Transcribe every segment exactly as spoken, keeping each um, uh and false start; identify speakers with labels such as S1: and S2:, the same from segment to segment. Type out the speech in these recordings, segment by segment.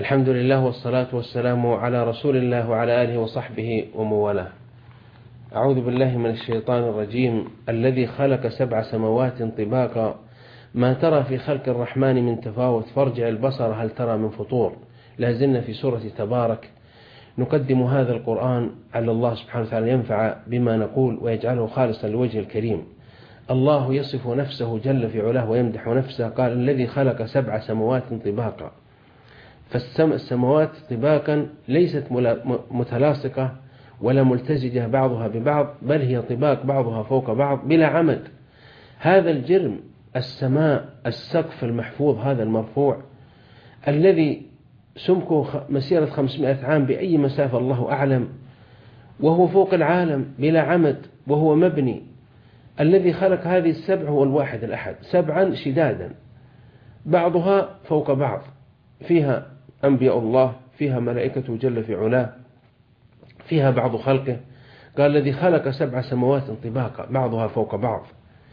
S1: الحمد لله والصلاة والسلام على رسول الله وعلى آله وصحبه وموالاه. أعوذ بالله من الشيطان الرجيم. الذي خلق سبع سماوات طباقا ما ترى في خلق الرحمن من تفاوت فارجع البصر هل ترى من فطور. لازلنا في سورة تبارك، نقدم هذا القرآن على الله سبحانه وتعالى ينفع بما نقول ويجعله خالصا لوجه الكريم. الله يصف نفسه جل في علاه ويمدح نفسه، قال الذي خلق سبع سماوات طباقا. فالسماوات طباقا ليست متلاصقة ولا ملتزجة بعضها ببعض، بل هي طباق بعضها فوق بعض بلا عمد. هذا الجرم، السماء، السقف المحفوظ هذا المرفوع الذي سمكه مسيرة خمسمائة عام بأي مسافة الله أعلم، وهو فوق العالم بلا عمد وهو مبني. الذي خلق هذه السبع هو الواحد الأحد، سبعا شدادا بعضها فوق بعض، فيها أنبياء الله، فيها ملائكة جل في علاه، فيها بعض خلقه. قال الذي خلق سبع سماوات طباقا بعضها فوق بعض.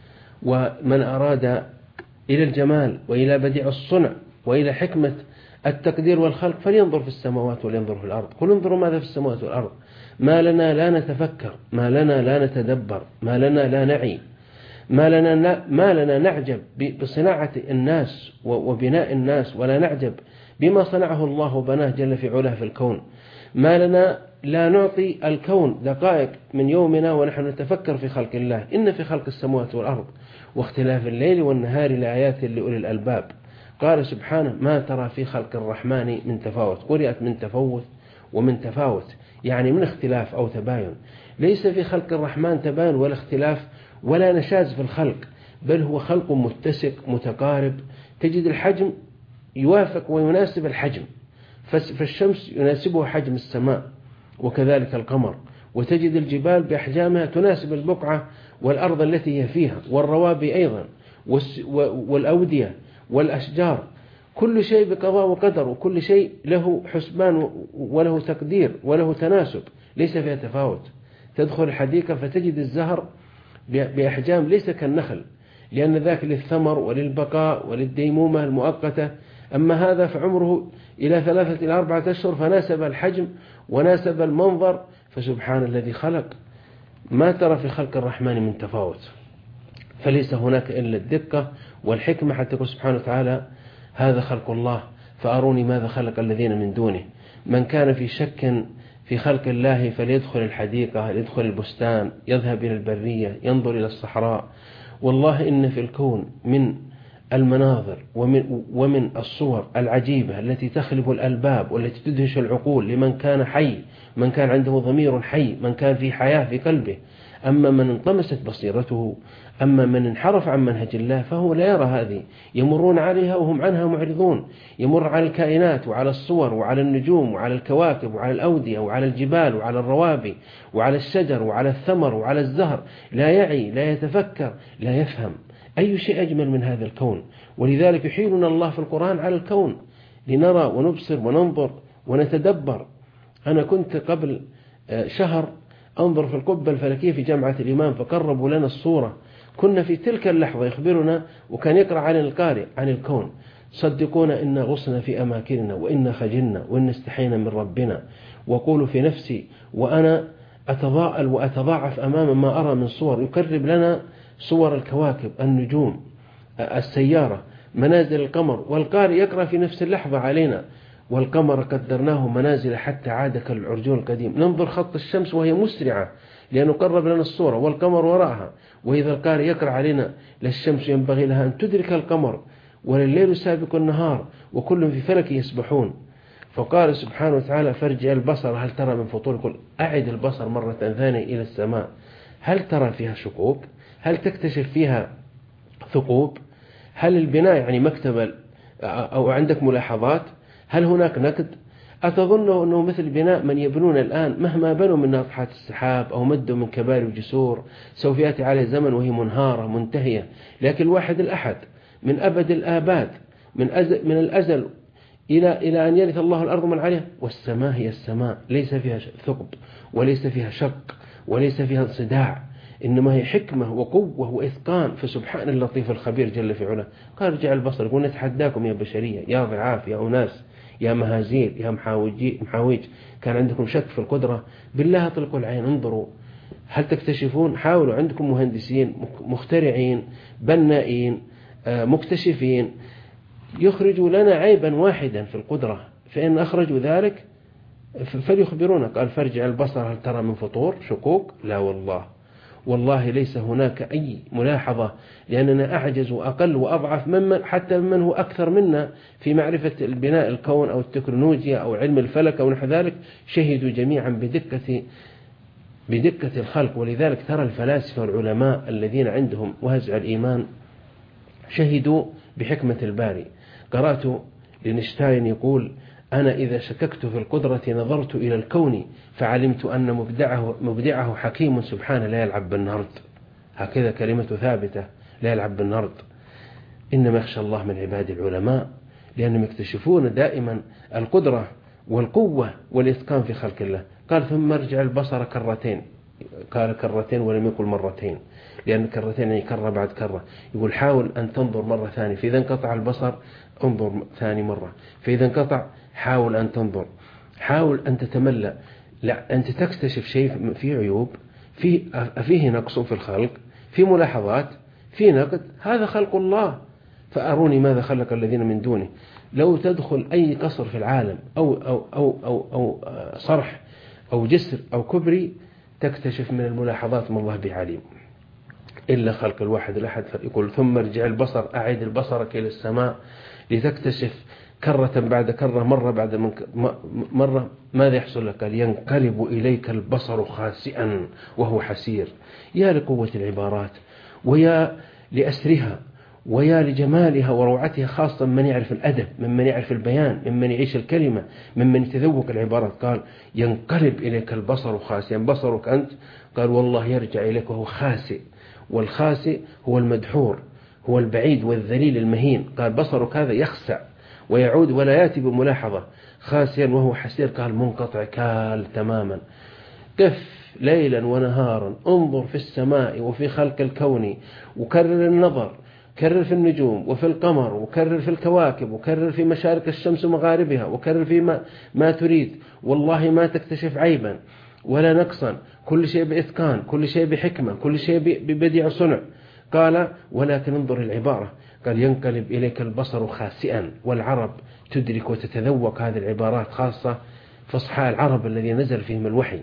S1: ومن أراد إلى الجمال وإلى بديع الصنع وإلى حكمة التقدير والخلق فلينظر في السماوات ولينظر في الأرض. قل انظروا ماذا في السماوات والأرض، ما لنا لا نتفكر، ما لنا لا نتدبر، ما لنا لا نعي، ما لنا, ما لنا نعجب بصناعة الناس وبناء الناس، ولا نعجب بما صنعه الله وبناه جل في علاه في الكون. ما لنا لا نعطي الكون دقائق من يومنا ونحن نتفكر في خلق الله. إن في خلق السماوات والأرض واختلاف الليل والنهار لآيات لأولي الألباب. قال سبحانه ما ترى في خلق الرحمن من تفاوت. قرأت من تفوت ومن تفاوت، يعني من اختلاف أو تباين. ليس في خلق الرحمن تباين ولا اختلاف ولا نشاز في الخلق، بل هو خلق متسق متقارب. تجد الحجم يوافق ويناسب الحجم، فالشمس يناسبها حجم السماء وكذلك القمر، وتجد الجبال بأحجامها تناسب البقعة والأرض التي هي فيها، والروابي أيضا، والأودية والأشجار. كل شيء بقضاء وقدر، وكل شيء له حسبان وله تقدير وله تناسب، ليس فيها تفاوت. تدخل الحديقة فتجد الزهر بأحجام ليس كالنخل، لأن ذاك للثمر وللبقاء وللديمومة المؤقتة، أما هذا فعمره إلى ثلاثة إلى أربعة أشهر، فناسب الحجم وناسب المنظر. فسبحان الذي خلق. ما ترى في خلق الرحمن من تفاوت. فليس هناك إلا الدقة والحكمة حتى يقول سبحانه وتعالى هذا خلق الله فأروني ماذا خلق الذين من دونه. من كان في شك في خلق الله فليدخل الحديقة، يدخل البستان، يذهب إلى البرية، ينظر إلى الصحراء. والله إن في الكون من المناظر ومن, ومن الصور العجيبة التي تخلب الألباب والتي تدهش العقول لمن كان حي، من كان عنده ضمير حي، من كان في حياة في قلبه. أما من انطمست بصيرته، أما من انحرف عن منهج الله فهو لا يرى هذه. يمرون عليها وهم عنها معرضون. يمر على الكائنات وعلى الصور وعلى النجوم وعلى الكواكب وعلى الأودية وعلى الجبال وعلى الروابي وعلى الشجر وعلى الثمر وعلى الزهر، لا يعي، لا يتفكر، لا يفهم. أي شيء أجمل من هذا الكون؟ ولذلك يحيلنا الله في القرآن على الكون لنرى ونبصر وننظر ونتدبر. أنا كنت قبل شهر أنظر في القبة الفلكية في جامعة الإمام، فقربوا لنا الصورة. كنا في تلك اللحظة يخبرنا وكان يقرأ علينا القارئ عن الكون. صدقونا إن غصنا في أماكننا وإن خجلنا وإن استحينا من ربنا. وقولوا في نفسي وأنا أتضاءل وأتضاعف أمام ما أرى من صور. يقرب لنا صور الكواكب، النجوم، السيارة، منازل القمر، والقارئ يقرأ في نفس اللحظة علينا والقمر قدرناه منازل حتى عاد كالعرجون القديم. ننظر خط الشمس وهي مسرعة لأنه قرب لنا الصورة والقمر وراءها. وإذا القارئ يقرأ علينا للشمس ينبغي لها أن تدرك القمر ولليل سابق النهار وكل في فلك يسبحون. فقال سبحانه وتعالى فارجع البصر هل ترى من فطور. يقول أعد البصر مرة ثانية إلى السماء، هل ترى فيها شقوق؟ هل تكتشف فيها ثقوب؟ هل البناء يعني مكتب أو عندك ملاحظات؟ هل هناك نقد؟ أتظن أنه مثل بناء من يبنون الآن مهما بنوا من ناطحات السحاب أو مدوا من كبار وجسور سوف يأتي عليه زمن وهي منهارة منتهية. لكن الواحد الأحد من أبد الآباد، من, أزل من الأزل إلى, إلى أن يرث الله الأرض من عليها. والسماء هي السماء، ليس فيها ثقب وليس فيها شق وليس فيها صداع، إنما هي حكمة وقوة وإتقان. فسبحان اللطيف الخبير جل في علاه. قال ارجع البصر. يقول نتحداكم يا بشرية، يا ضعاف، يا أناس، يا مهازيل يا محاويج كان عندكم شك في القدرة، بالله اطلقوا العين انظروا هل تكتشفون. حاولوا، عندكم مهندسين مخترعين بنائين مكتشفين يخرجوا لنا عيبا واحدا في القدرة، فإن أخرجوا ذلك فليخبرونا. قال فارجع البصر هل ترى من فطور، شكوك؟ لا والله والله ليس هناك أي ملاحظة، لأننا أعجز وأقل وأضعف ممن حتى ممن هو أكثر منا في معرفة البناء الكون أو التكنولوجيا أو علم الفلك أو نحو ذلك. شهدوا جميعا بدقة بدقة الخلق. ولذلك ترى الفلاسفة والعلماء الذين عندهم وهزع الإيمان شهدوا بحكمة الباري. قرأت لينشتاين يقول أنا إذا شككت في القدرة نظرت إلى الكون فعلمت أن مبدعه, مبدعه حكيم سبحانه لا يلعب بالنرد. هكذا كلمة ثابتة، لا يلعب بالنرد. إنما يخشى الله من عباد العلماء، لأنهم يكتشفون دائما القدرة والقوة والإتقان في خلق الله. قال ثم ارجع البصر كرتين، قال كرتين ولم يقل مرتين، لأن كرتين يعني كرة بعد كرة. يقول حاول أن تنظر مرة ثانية، فإذا انقطع البصر انظر ثاني مرة، فإذا انقطع حاول أن تنظر، حاول أن تتملأ. لا، أنت تكتشف شيء فيه عيوب، فيه, فيه نقص في الخلق، في ملاحظات، في نقد، هذا خلق الله. فأروني ماذا خلق الذين من دونه. لو تدخل أي قصر في العالم أو, أو, أو, أو, أو صرح أو جسر أو كبري تكتشف من الملاحظات ما الله بعليم، إلا خلق الواحد الأحد. يقول ثم ارجع البصر، أعيد البصرك إلى السماء لتكتشف كرة بعد كرة، مرة بعد مرة. ماذا يحصل لك؟ ينقلب إليك البصر خاسئا وهو حسير. يا لقوة العبارات ويا لأسرها ويا لجمالها وروعتها، خاصة من يعرف الأدب، ممن يعرف البيان، ممن يعيش الكلمة، ممن يتذوق العبارات. قال ينقلب إليك البصر خاسئا، بصرك أنت قال والله يرجع إليك وهو خاسئ، والخاسئ هو المدحور، هو البعيد والذليل المهين. قال بصرك هذا يخسع ويعود ولا يأتي بملاحظة، خاسئا وهو حسير. قال منقطع كال تماما. قف ليلا ونهارا انظر في السماء وفي خلق الكون، وكرر النظر، كرر في النجوم وفي القمر، وكرر في الكواكب، وكرر في مشارق الشمس ومغاربها، وكرر في ما, ما تريد. والله ما تكتشف عيبا ولا نقصا، كل شيء بإتقان، كل شيء بحكمة، كل شيء ببديع صنع. قال ولكن انظر العبارة، قال ينقلب إليك البصر خاسئا. والعرب تدرك وتتذوق هذه العبارات، خاصة فصحى العرب الذي نزل فيهم الوحي.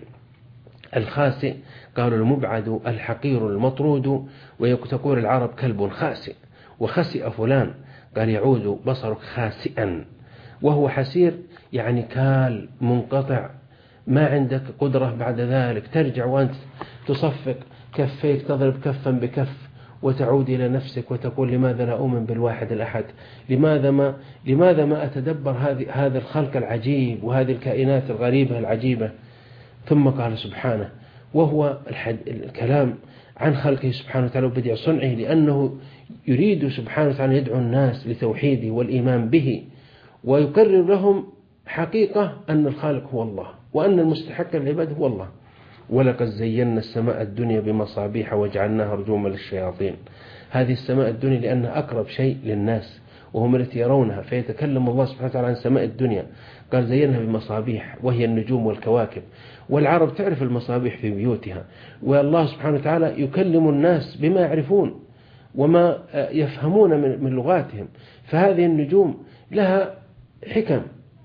S1: الخاسئ قالوا المبعد الحقير المطرود، وتقول العرب كلب خاسئ وخسئ فلان. قال يعود بصرك خاسئا وهو حسير، يعني كال منقطع، ما عندك قدرة بعد ذلك ترجع وأنت تصفق كفيك، تضرب كفا بكف وتعود إلى نفسك وتقول لماذا لا أؤمن بالواحد الأحد؟ لماذا ما لماذا ما أتدبر هذه هذا الخلق العجيب وهذه الكائنات الغريبة العجيبة؟ ثم قال سبحانه، وهو الكلام عن خلقه سبحانه وتعالى وبديع صنعه، لأنه يريد سبحانه وتعالى يدعو الناس لتوحيده والإيمان به، ويقرر لهم حقيقة أن الخالق هو الله، وأن المستحق العباد هو الله. ولقد زينا السماء الدنيا بمصابيح وجعلناها رجوما للشياطين. هذه السماء الدنيا لأنها أقرب شيء للناس وهم التي يرونها، فيتكلم الله سبحانه وتعالى عن سماء الدنيا. قال زينها بمصابيح وهي النجوم والكواكب، والعرب تعرف المصابيح في بيوتها، والله سبحانه وتعالى يكلم الناس بما يعرفون وما يفهمون من لغاتهم. فهذه النجوم لها حكم،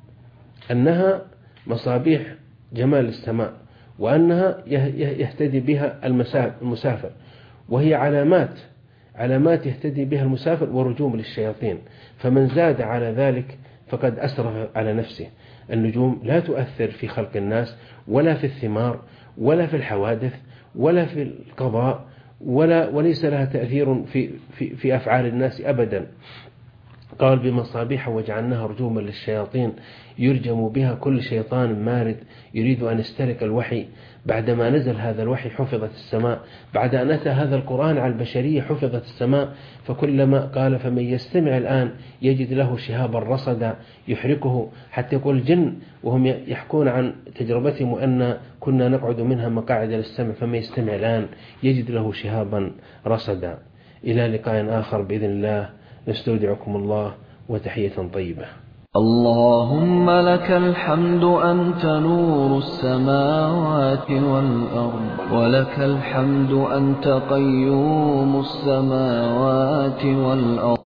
S1: أنها مصابيح جمال السماء، وأنها يهتدي بها المسافر، وهي علامات علامات يهتدي بها المسافر ورجوم للشياطين. فمن زاد على ذلك فقد أسرف على نفسه. النجوم لا تؤثر في خلق الناس ولا في الثمار ولا في الحوادث ولا في القضاء، ولا وليس لها تأثير في, في, في أفعال الناس أبدا. قال بمصابيح وجعلناها رجوما للشياطين، يرجم بها كل شيطان مارد يريد أن يسترق الوحي. بعدما نزل هذا الوحي حفظت السماء، بعد أن أتى هذا القرآن على البشرية حفظت السماء. فكلما قال فمن يستمع الآن يجد له شهابا رصدا يحركه، حتى يقول الجن وهم يحكون عن تجربتهم أن كنا نقعد منها مقاعد للسمع، فمن يستمع الآن يجد له شهابا رصدا. إلى لقاء آخر بإذن الله، نستودعكم الله وتحية طيبة.
S2: اللهم لك الحمد أنت نور السماوات والأرض، ولك الحمد أنت قيوم السماوات والأرض.